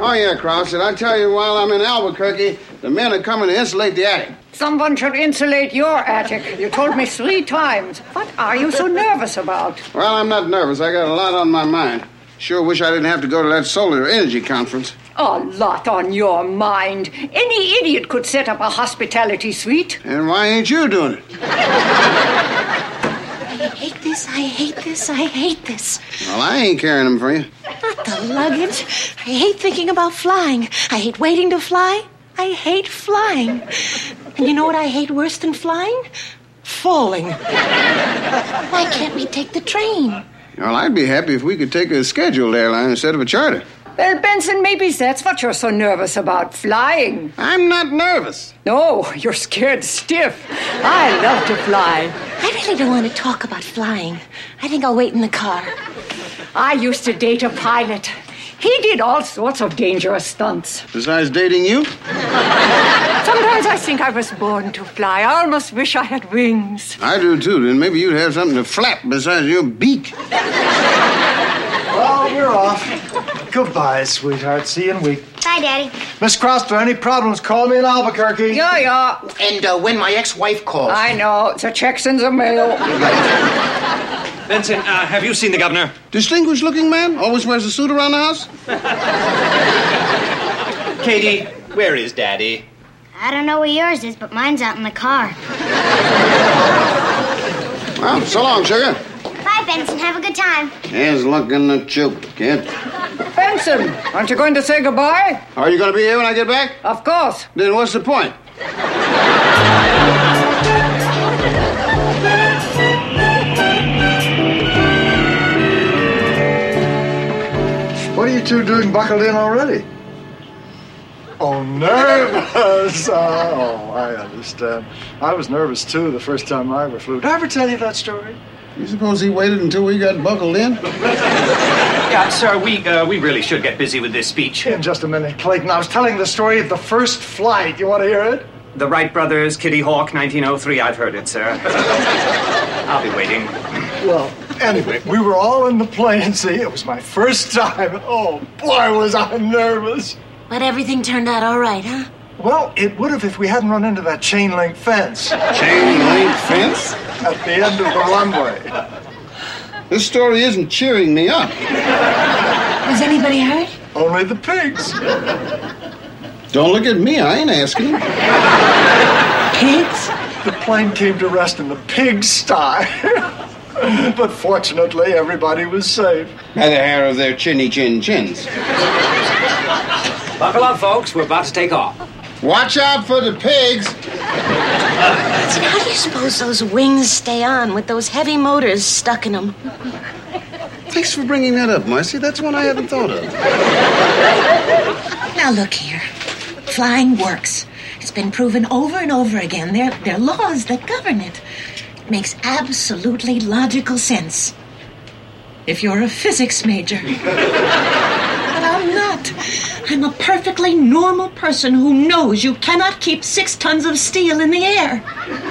Oh, yeah, Krause. Did I tell you while I'm in Albuquerque, the men are coming to insulate the attic? Someone should insulate your attic. You told me 3 times. What are you so nervous about? Well, I'm not nervous. I got a lot on my mind. Sure wish I didn't have to go to that solar energy conference. A lot on your mind. Any idiot could set up a hospitality suite. And why ain't you doing it? I hate this, I hate this, I hate this. Well, I ain't carrying them for you. Not the luggage. I hate thinking about flying. I hate waiting to fly. I hate flying. And you know what I hate worse than flying? Falling. Why can't we take the train? Well, I'd be happy if we could take a scheduled airline instead of a charter. Well, Benson, maybe that's what you're so nervous about, flying. I'm not nervous. No, you're scared stiff. I love to fly. I really don't want to talk about flying. I think I'll wait in the car. I used to date a pilot. He did all sorts of dangerous stunts. Besides dating you? Sometimes I think I was born to fly. I almost wish I had wings. I do, too. Then maybe you'd have something to flap besides your beak. Well, we're off. Goodbye, sweetheart. See you in a week. Bye, Daddy. Miss Cross, if there are any problems, call me in Albuquerque. Yeah. And when my ex-wife calls. I know. The check's in the mail. Benson, have you seen the governor? Distinguished-looking man? Always wears a suit around the house? Katie, where is Daddy? I don't know where yours is, but mine's out in the car. Well, so long, sugar. Bye, Benson. Have a good time. Here's luck in the choke, kid. Benson, aren't you going to say goodbye? Are you going to be here when I get back? Of course. Then what's the point? What are you two doing buckled in already? Oh, nervous. Oh, I understand. I was nervous, too, the first time I ever flew. Did I ever tell you that story? You suppose he waited until we got buckled in? Yeah, sir, we really should get busy with this speech. In just a minute, Clayton. I was telling the story of the first flight. You want to hear it? The Wright brothers, Kitty Hawk, 1903. I've heard it, sir. I'll be waiting. Well, anyway, we were all in the plane. See, it was my first time. Oh, boy, was I nervous. But everything turned out all right, huh? Well, it would have if we hadn't run into that chain link fence. Chain link fence? At the end of the runway. This story isn't cheering me up. Was anybody hurt? Only the pigs. Don't look at me. I ain't asking. Pigs? The plane came to rest in the pigsty. But fortunately, everybody was safe. By the hair of their chinny-chin-chins. Buckle up, folks. We're about to take off. Watch out for the pigs. So how do you suppose those wings stay on with those heavy motors stuck in them? Thanks for bringing that up, Marcy. That's one I hadn't thought of. Now look here. Flying works. It's been proven over and over again. There are laws that govern it. It makes absolutely logical sense. If you're a physics major. But I'm not. I'm a perfectly normal person who knows you cannot keep 6 tons of steel in the air.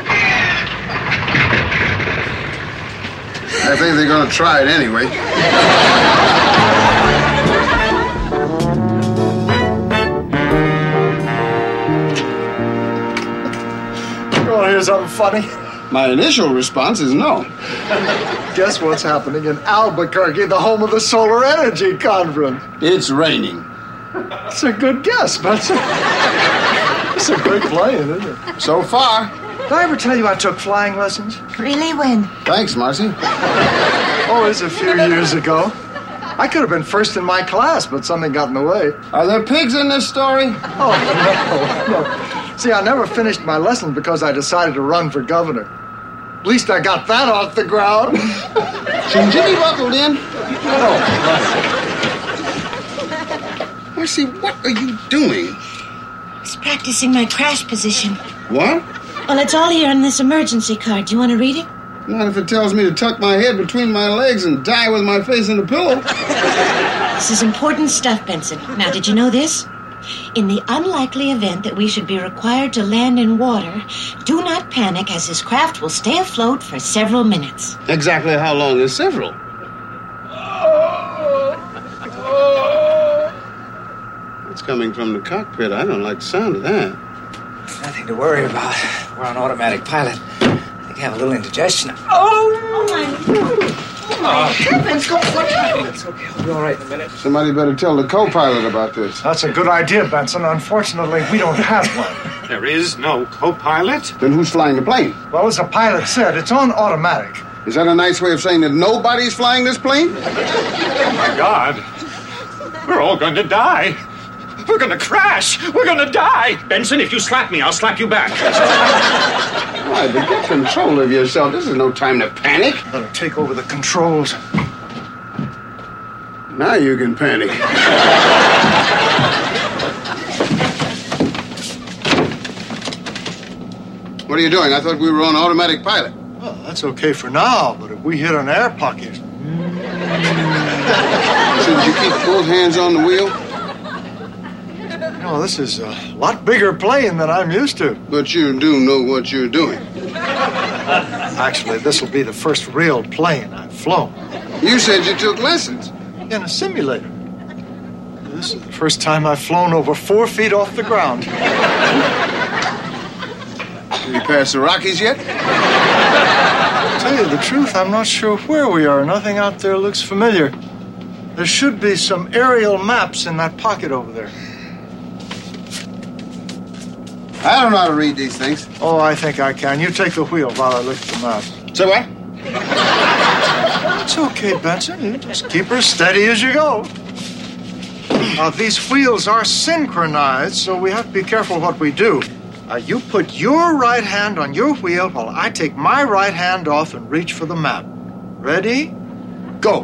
I think they're going to try it anyway. You want to hear something funny? My initial response is no. Guess what's happening in Albuquerque, the home of the Solar Energy Conference? It's raining. It's a good guess, but it's a great plane, isn't it? So far. Did I ever tell you I took flying lessons? Really? When? Thanks, Marcy. Oh, it was a few years ago. I could have been first in my class, but something got in the way. Are there pigs in this story? Oh, no. See, I never finished my lesson because I decided to run for governor. At least I got that off the ground. Shouldn't you be buckled in? Oh, Marcy, what are you doing? I was practicing my crash position. What? Well, it's all here on this emergency card. Do you want to read it? Not if it tells me to tuck my head between my legs and die with my face in the pillow. This is important stuff, Benson. Now, did you know this? In the unlikely event that we should be required to land in water, do not panic, as his craft will stay afloat for several minutes. Exactly how long is several? That's coming from the cockpit. I don't like the sound of that. Nothing to worry about. We're on automatic pilot. I think I have a little indigestion. Oh my heavens! It's okay. I'll be all right in a minute. Somebody better tell the co-pilot about this. That's a good idea, Benson. Unfortunately, we don't have one. There is no co-pilot? Then who's flying the plane? Well, as the pilot said, it's on automatic. Is that a nice way of saying that nobody's flying this plane? Oh, my God. We're all going to die. We're going to crash. We're going to die. Benson, if you slap me, I'll slap you back. All right, but get control of yourself. This is no time to panic. Better take over the controls. Now you can panic. What are you doing? I thought we were on automatic pilot. Well, that's okay for now, but if we hit an air pocket... Shouldn't you keep both hands on the wheel? No, this is a lot bigger plane than I'm used to. But you do know what you're doing. Actually, this will be the first real plane I've flown. You said you took lessons. In a simulator. This is the first time I've flown over 4 feet off the ground. Have you passed the Rockies yet? To tell you the truth, I'm not sure where we are. Nothing out there looks familiar. There should be some aerial maps in that pocket over there. I don't know how to read these things. Oh, I think I can. You take the wheel while I look at the map. Say what? It's okay, Benson. You just keep her steady as you go. These wheels are synchronized, so we have to be careful what we do. You put your right hand on your wheel while I take my right hand off and reach for the map. Ready? Go.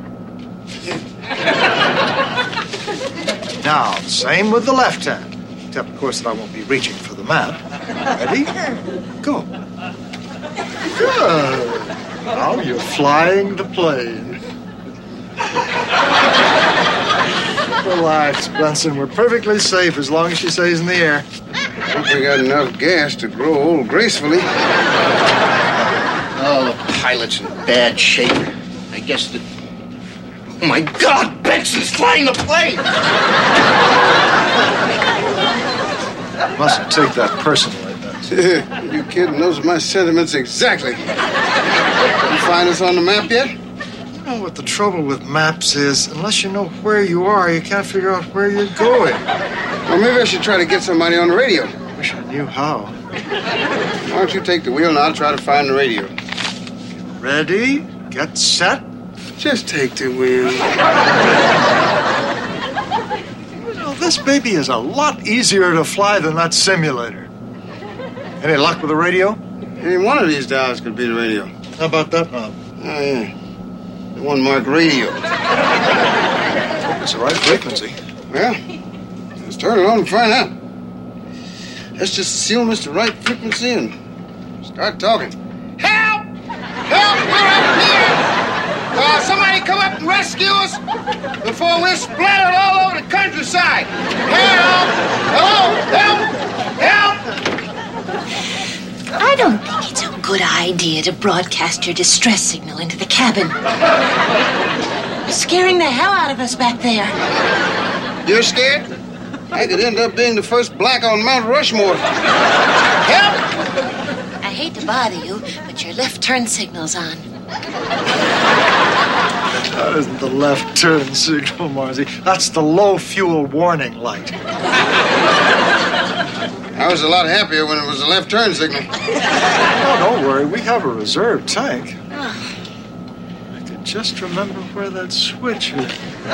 Now, same with the left hand. Except, of course, that I won't be reaching for the map. Ready? Go. Good. Now you're flying the plane. Relax, Benson. We're perfectly safe as long as she stays in the air. I think we got enough gas to grow old gracefully. Oh, the pilot's in bad shape. I guess that... Oh, my God! Benson's flying the plane! You mustn't take that personally, Benson. You kidding? Those are my sentiments exactly. You find us on the map yet? You know what the trouble with maps is? Unless you know where you are, you can't figure out where you're going. Well, maybe I should try to get somebody on the radio. Wish I knew how. Why don't you take the wheel and I'll try to find the radio. Ready? Get set. Just take the wheel. You know, this baby is a lot easier to fly than that simulator. Any luck with the radio? Any one of these dials could be the radio. How about that knob? Oh, yeah. The one marked radio. It's the right frequency. Well, let's turn it on and find out. Let's just assume it's the right frequency and start talking. Help! Help! We're up here! Somebody come up and rescue us before we're splattered all over the countryside. Help! Hello! Help! Help! I don't think it's a good idea to broadcast your distress signal into the cabin. You're scaring the hell out of us back there. You're scared? I could end up being the first black on Mount Rushmore. Help! I hate to bother you, but your left turn signal's on. That isn't the left turn signal, Marcy. That's the low fuel warning light. I was a lot happier when it was a left turn signal. Oh, don't worry. We have a reserve tank. I could just remember where that switch is.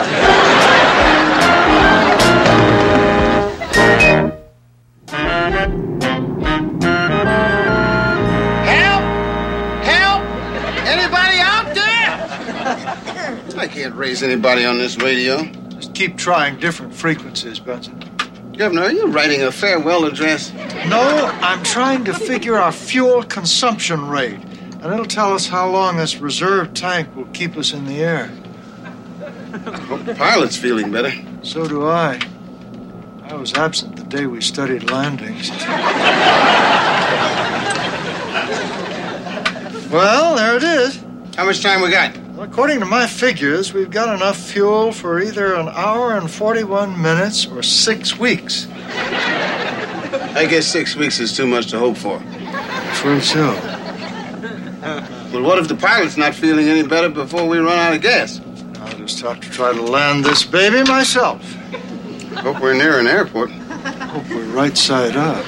Help! Help! Anybody out there? I can't raise anybody on this radio. Just keep trying different frequencies, Benson. Governor, are you writing a farewell address? No, I'm trying to figure our fuel consumption rate. And it'll tell us how long this reserve tank will keep us in the air. I hope the pilot's feeling better. So do I. I was absent the day we studied landings. Well, there it is. How much time we got? Well, according to my figures, we've got enough fuel for either an hour and 41 minutes or 6 weeks. I guess 6 weeks is too much to hope for. Afraid so. But what if the pilot's not feeling any better before we run out of gas? I'll just have to try to land this baby myself. Hope we're near an airport. Hope we're right side up.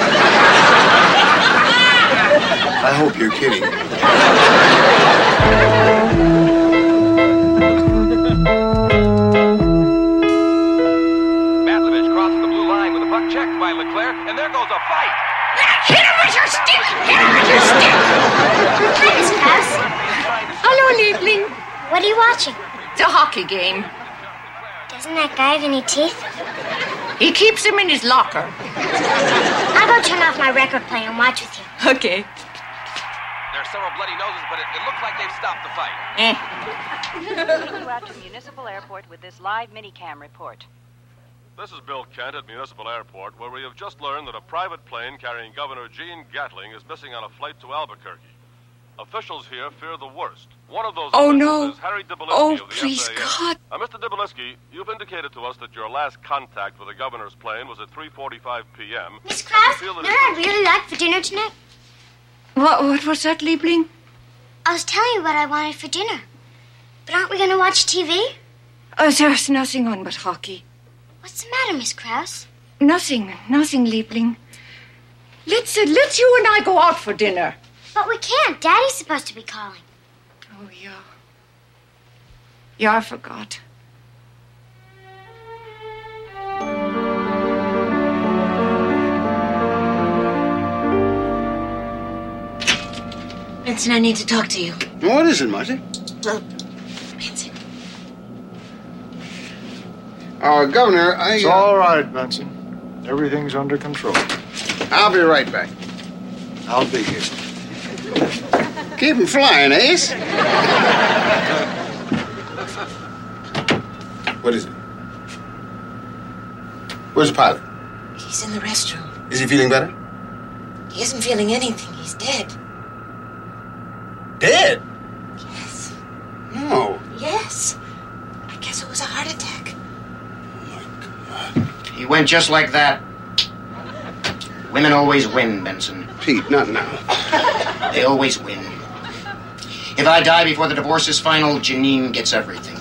I hope you're kidding. Matlevich crosses the blue line with a puck checked by Leclerc, and there goes a fight. Hit him with your stick! Hit him with your stick! Hi, Miss Krause. Hello, Liebling. What are you watching? The hockey game. Doesn't that guy have any teeth? He keeps them in his locker. I'll go turn off my record player and watch with you. Okay. There are several bloody noses, but it looks like they've stopped the fight. You out to Municipal Airport with this live minicam report. This is Bill Kent at Municipal Airport, where we have just learned that a private plane carrying Governor Gene Gatling is missing on a flight to Albuquerque. Officials here fear the worst. One of those officials is Harry Dibiliski of the please, FAA. God. Mr. Dibiliski, you've indicated to us that your last contact with the governor's plane was at 3:45 p.m. Miss Krause, you know what I'd really like for dinner tonight? What was that, Liebling? I was telling you what I wanted for dinner. But aren't we going to watch TV? There's nothing on but hockey. What's the matter, Miss Krause? Nothing, Liebling. Let's you and I go out for dinner. But we can't. Daddy's supposed to be calling. Oh, yeah. Yeah, I forgot. Benson, I need to talk to you. What is it, Marcy? Well, Benson. Governor, It's all right, Benson. Everything's under control. I'll be right back. I'll be here. Keep 'em flying, Ace. What is it? Where's the pilot? He's in the restroom. Is he feeling better? He isn't feeling anything. He's dead. Dead? Yes. No. Yes. I guess it was a heart attack. He went just like that. Women always win, Benson. Pete, not now. They always win. If I die before the divorce is final, Janine gets everything.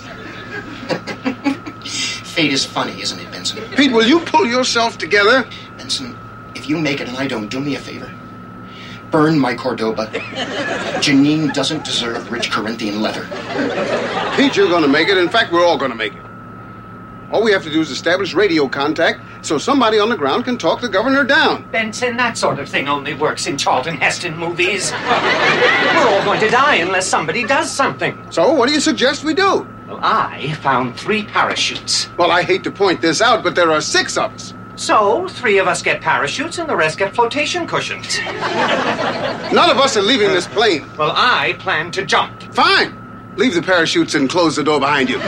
Fate is funny, isn't it, Benson? Pete, will you pull yourself together? Benson, if you make it and I don't, do me a favor. Burn my Cordoba. Janine doesn't deserve rich Corinthian leather. Pete, you're going to make it. In fact, we're all going to make it. All we have to do is establish radio contact so somebody on the ground can talk the governor down. Benson, that sort of thing only works in Charlton Heston movies. We're all going to die unless somebody does something. So what do you suggest we do? Well, I found 3 parachutes. Well, I hate to point this out, but there are 6 of us. So, 3 of us get parachutes and the rest get flotation cushions. None of us are leaving this plane. Well, I plan to jump. Fine. Leave the parachutes and close the door behind you.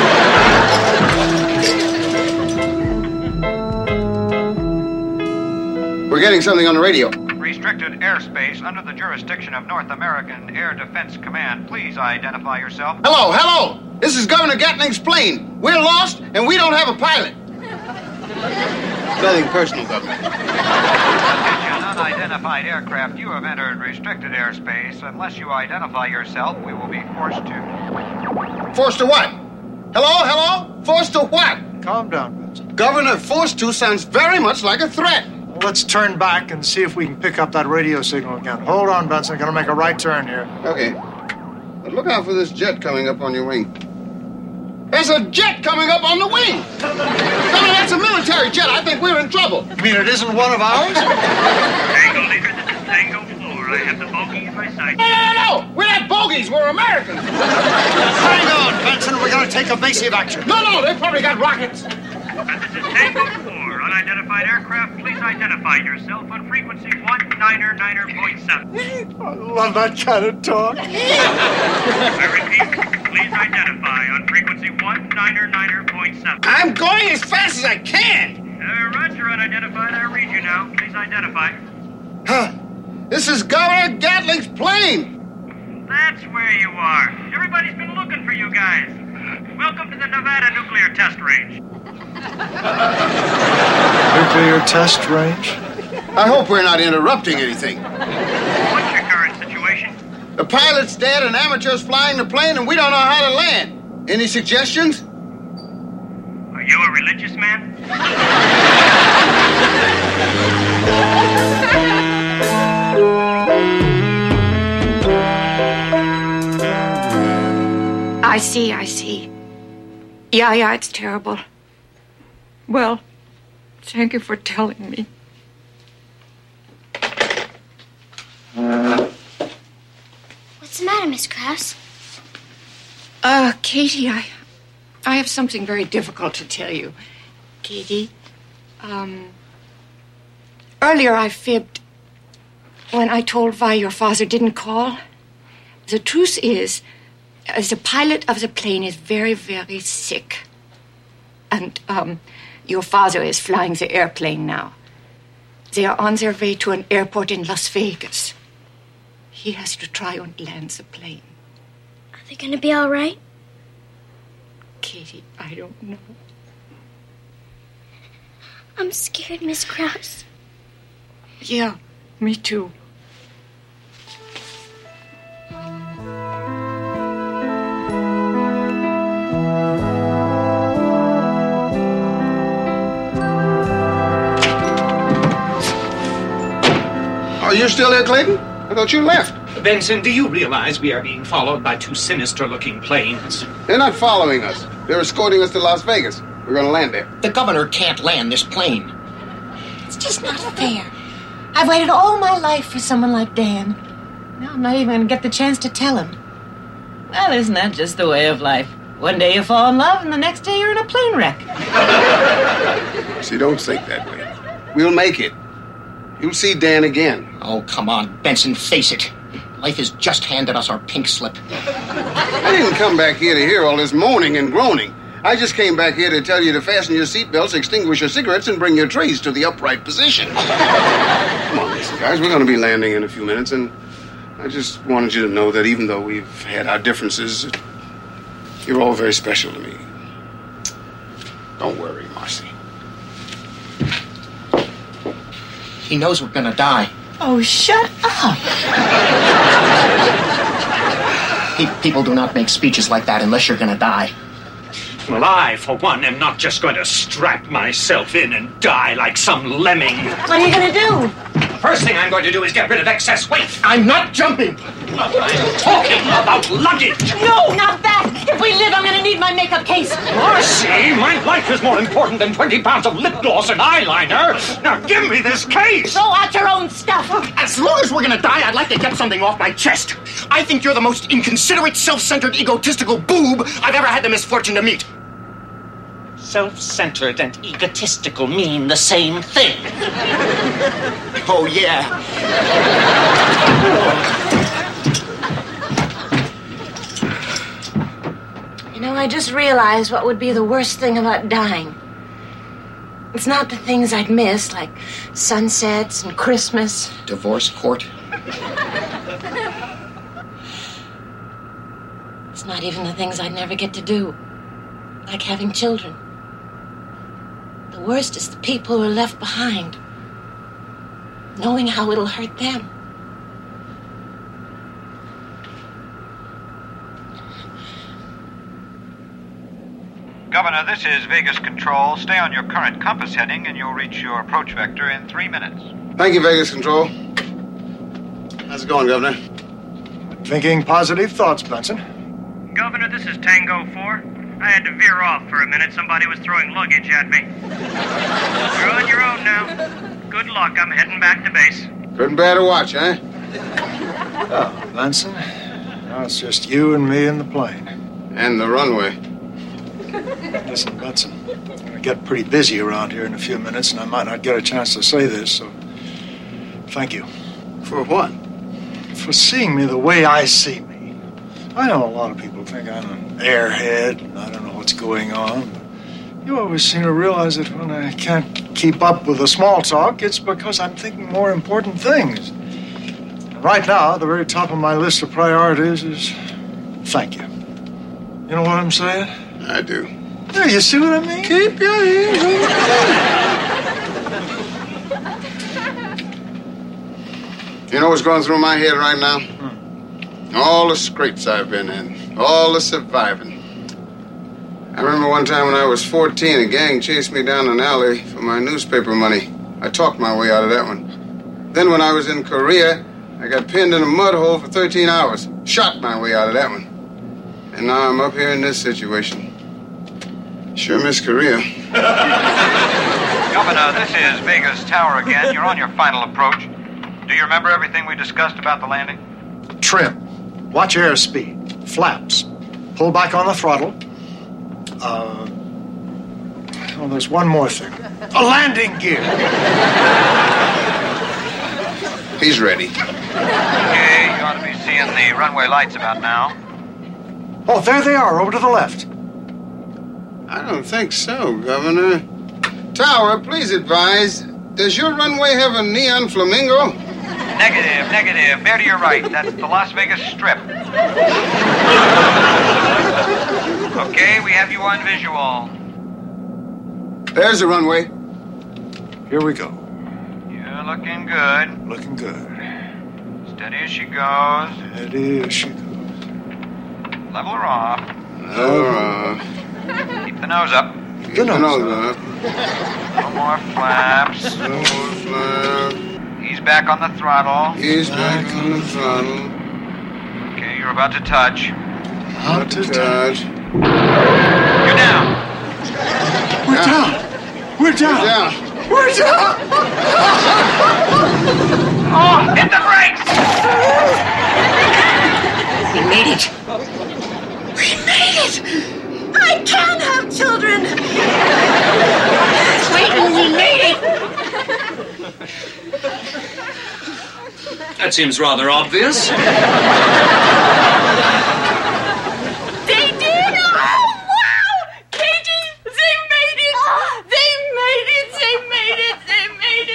We're getting something on the radio. Restricted airspace under the jurisdiction of North American Air Defense Command. Please identify yourself. Hello. This is Governor Gatling's plane. We're lost, and we don't have a pilot. Nothing personal, Governor. Attention, unidentified aircraft. You have entered restricted airspace. Unless you identify yourself, we will be forced to... Forced to what? Hello? Forced to what? Calm down, Benson. Governor, forced to sounds very much like a threat. Well, let's turn back and see if we can pick up that radio signal again. Hold on, Benson. Gonna make a right turn here. Okay. But look out for this jet coming up on your wing. There's a jet coming up on the wing! Governor, that's a military jet. I think we're in trouble. You mean it isn't one of ours? Tango Leader, this is Tango 4. I have the bogey in my sight. No! We're not bogeys. We're Americans. Hang on, Benson. We're gonna take evasive action. No. They probably got rockets. And this is Tango 4. Unidentified aircraft, please identify yourself on frequency 199.7. I love that kind of talk. I repeat, please identify on frequency 199.7. I'm going as fast as I can. Roger, unidentified. I read you now. Please identify. This is Governor Gatling's plane. That's where you are. Everybody's been looking for you guys. Welcome to the Nevada Nuclear Test Range. Nuclear test range? I hope we're not interrupting anything. What's your current situation? The pilot's dead and amateurs flying the plane, and we don't know how to land. Any suggestions? Are you a religious man? I see. Yeah, it's terrible. Well, thank you for telling me. What's the matter, Miss Krause? Katie, I have something very difficult to tell you. Katie, earlier I fibbed when I told Vi your father didn't call. The truth is, the pilot of the plane is very, very sick. And, your father is flying the airplane now. They are on their way to an airport in Las Vegas. He has to try and land the plane. Are they going to be all right? Katie, I don't know. I'm scared, Miss Krause. Yeah, me too. Are you still there, Clayton? I thought you left. Benson, do you realize we are being followed by two sinister-looking planes? They're not following us. They're escorting us to Las Vegas. We're going to land there. The governor can't land this plane. It's just not fair. I've waited all my life for someone like Dan. Now I'm not even going to get the chance to tell him. Well, isn't that just the way of life? One day you fall in love, and the next day you're in a plane wreck. See, don't think that way. We'll make it. You'll see Dan again. Oh, come on, Benson, face it. Life has just handed us our pink slip. I didn't come back here to hear all this moaning and groaning. I just came back here to tell you to fasten your seatbelts, extinguish your cigarettes, and bring your trays to the upright position. Come on, listen, guys. We're going to be landing in a few minutes, and I just wanted you to know that even though we've had our differences, you're all very special to me. Don't worry, Marcy. He knows we're gonna die. Oh, shut up. People do not make speeches like that unless you're gonna die. Well, I, for one, am not just going to strap myself in and die like some lemming. What are you going to do? The first thing I'm going to do is get rid of excess weight. I'm not jumping. I'm talking about luggage. No, not that. If we live, I'm going to need my makeup case. Marcy, my life is more important than 20 pounds of lip gloss and eyeliner. Now give me this case. Throw out your own stuff. As long as we're going to die, I'd like to get something off my chest. I think you're the most inconsiderate, self-centered, egotistical boob I've ever had the misfortune to meet. Self-centered and egotistical mean the same thing. Oh, yeah. You know, I just realized what would be the worst thing about dying. It's not the things I'd miss, like sunsets and Christmas. Divorce court. It's not even the things I'd never get to do, like having children. The worst is the people who are left behind, knowing how it'll hurt them. Governor, this is Vegas Control. Stay on your current compass heading and you'll reach your approach vector in 3 minutes. Thank you, Vegas Control. How's it going, Governor? Thinking positive thoughts, Benson. Governor, this is Tango 4. I had to veer off for a minute. Somebody was throwing luggage at me. You're on your own now. Good luck. I'm heading back to base. Couldn't bear to watch, eh? Oh, Benson. Now it's just you and me in the plane. And the runway. Listen, Benson, I'm going to get pretty busy around here in a few minutes, and I might not get a chance to say this, so thank you. For what? For seeing me the way I see me. I know a lot of people think I'm an airhead, and I don't know what's going on, but you always seem to realize that when I can't keep up with the small talk, it's because I'm thinking more important things. Right now, the very top of my list of priorities is thank you. You know what I'm saying? I do. Yeah, you see what I mean? Keep your hands on the You know what's going through my head right now? All the scrapes I've been in. All the surviving. I remember one time when I was 14, a gang chased me down an alley for my newspaper money. I talked my way out of that one. Then when I was in Korea, I got pinned in a mud hole for 13 hours. Shot my way out of that one. And now I'm up here in this situation. Sure miss Korea. Governor, this is Vegas Tower again. You're on your final approach. Do you remember everything we discussed about the landing? Trim. Watch your airspeed. Flaps. Pull back on the throttle. Oh, there's one more thing. A landing gear. He's ready. Okay, you ought to be seeing the runway lights about now. Oh, there they are, over to the left. I don't think so, Governor. Tower, please advise. Does your runway have a neon flamingo? Negative. Bear to your right. That's the Las Vegas Strip. Okay, we have you on visual. There's the runway. Here we go. You're looking good. Looking good. Steady as she goes. Steady as she goes. Level her off. Level her off. Keep the nose up. Keep the nose up. No more flaps. No more flaps. He's back on the throttle. He's back on the throttle. Okay, you're about to touch. About to touch. You're down. We're down. We're down. We're down. Oh, hit the brakes! We made it. We made it. I can't have children. Clayton, we made it. That seems rather obvious. They did! Oh, wow! KG, they made it! They made it! They made it! They made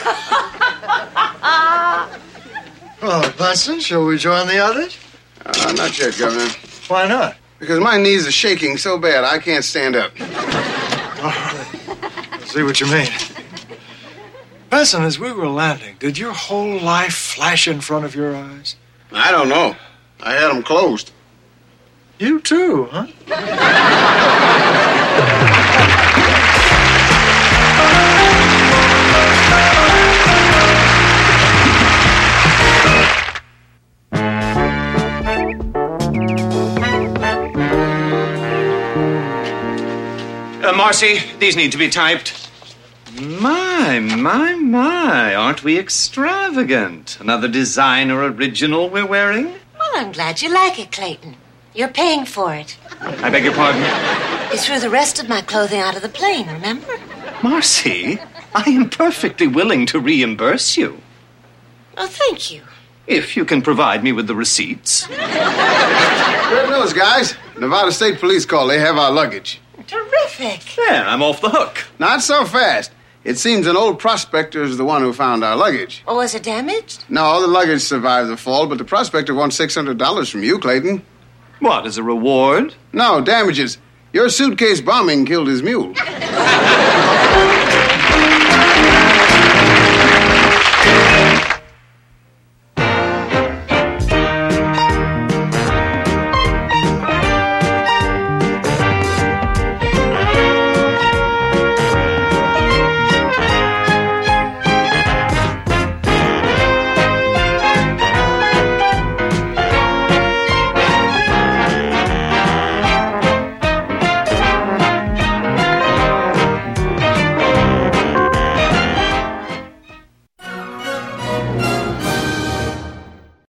it! Well, Bunsen, shall we join the others? Not yet, Governor. Why not? Because my knees are shaking so bad I can't stand up. I see what you mean. Benson, as we were landing, did your whole life flash in front of your eyes? I don't know. I had them closed. You too, huh? Marcy, these need to be typed. My. Aren't we extravagant? Another designer original we're wearing? Well, I'm glad you like it, Clayton. You're paying for it. I beg your pardon? You threw the rest of my clothing out of the plane, remember? Marcy, I am perfectly willing to reimburse you. Oh, thank you. If you can provide me with the receipts. Good news, guys. Nevada State Police call. They have our luggage. Terrific. There, I'm off the hook. Not so fast. It seems an old prospector is the one who found our luggage. Oh, was it damaged? No, the luggage survived the fall, but the prospector wants $600 from you, Clayton. What, as a reward? No, damages. Your suitcase bombing killed his mule.